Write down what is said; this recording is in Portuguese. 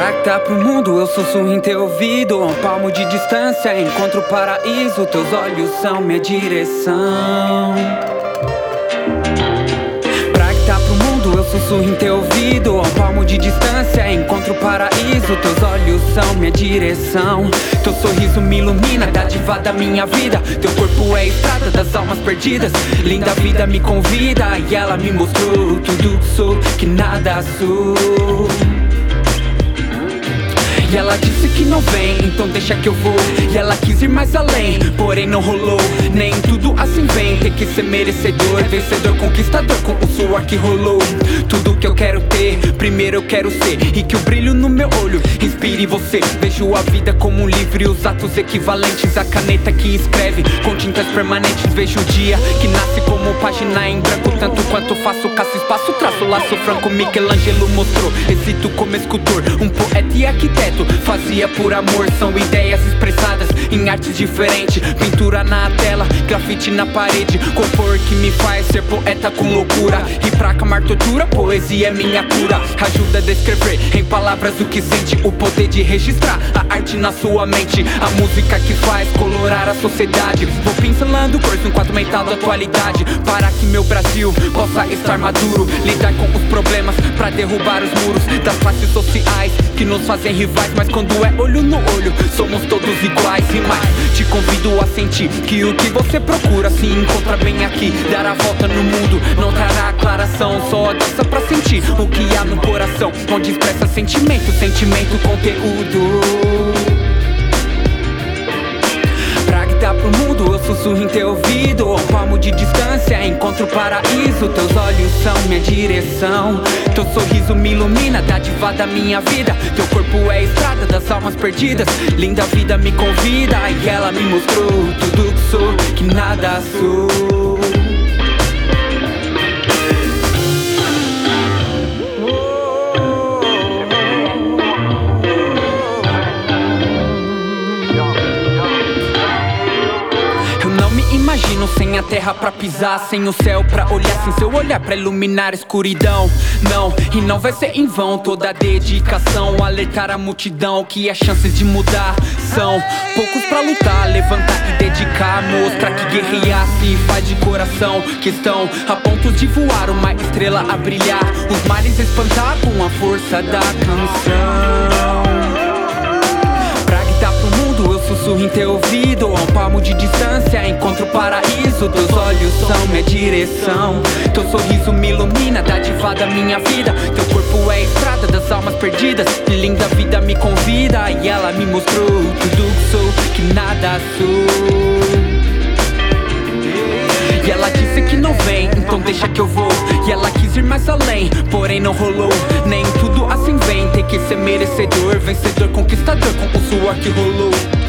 Pra que tá pro mundo, eu sussurro em teu ouvido. A um palmo de distância, encontro o paraíso. Teus olhos são minha direção. Pra que tá pro mundo, eu sussurro em teu ouvido. A um palmo de distância, encontro o paraíso. Teus olhos são minha direção. Teu sorriso me ilumina, dádiva da minha vida. Teu corpo é a estrada das almas perdidas. Linda vida me convida e ela me mostrou tudo que sou, que nada sou. E ela disse que não vem, então deixa que eu vou. E ela quis ir mais além, porém não rolou. Nem tudo assim vem, tem que ser merecedor. Vencedor, conquistador, com o suor que rolou. Tudo que eu quero ter, primeiro eu quero ser. E que o brilho no meu olho inspire você. Vejo a vida como um livro e os atos equivalentes. A caneta que escreve com tintas permanentes. Vejo o dia que nasce como página em branco. Tanto quanto faço, caço espaço, traço laço franco. Michelangelo mostrou, existo como escultor, um poeta e arquiteto. Fazia por amor, são ideias expressadas em artes diferentes. Pintura na tela, grafite na parede. Compor que me faz ser poeta com loucura. E pra acalmar tortura, poesia é minha cura. Ajuda a descrever em palavras o que sente. O poder de registrar a arte na sua mente. A música que faz colorar a sociedade. Vou pincelando cores no quadro mental da atualidade. Para que meu Brasil possa estar maduro. Lidar com os problemas pra derrubar os muros das classes sociais que nos fazem rivais. Mas quando é olho no olho, somos todos iguais. E mais, te convido a sentir que o que você procura se encontra bem aqui. Dar a volta no mundo não trará aclaração. Só a dança pra sentir o que há no coração, onde expressa sentimento, sentimento, conteúdo. Pra que tá pro mundo, eu sussurro em teu ouvido. A um palmo de distância, encontro o paraíso. Teus olhos são minha direção. Teu sorriso me ilumina, dádiva da minha vida. Teu corpo é a estrada das almas perdidas. Linda vida me convida e ela me mostrou tudo que sou, que nada sou. Imagino sem a terra pra pisar, sem o céu pra olhar, sem seu olhar pra iluminar a escuridão. Não, e não vai ser em vão toda a dedicação. Alertar a multidão que as chances de mudar são poucos pra lutar, levantar e dedicar. Mostrar que guerrear se faz de coração. Que estão a ponto de voar, uma estrela a brilhar. Os males espantar com a força da canção. Eu sussurro em teu ouvido, a um palmo de distância, encontro o paraíso. Teus olhos são minha direção. Teu sorriso me ilumina, dádiva da minha vida. Teu corpo é a estrada das almas perdidas. Linda vida me convida e ela me mostrou tudo que sou, que nada sou. E ela disse que não vem, então deixa que eu vou. E ela quis ir mais além, porém não rolou. Nem tudo assim vem, tem que ser merecedor. Vencedor, conquistador, com o suor que rolou.